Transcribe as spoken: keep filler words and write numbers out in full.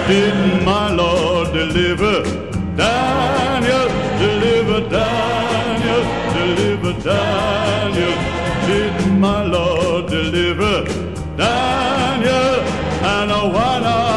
Did my Lord deliver Daniel, deliver Daniel, deliver Daniel? Did my Lord deliver Daniel? And what I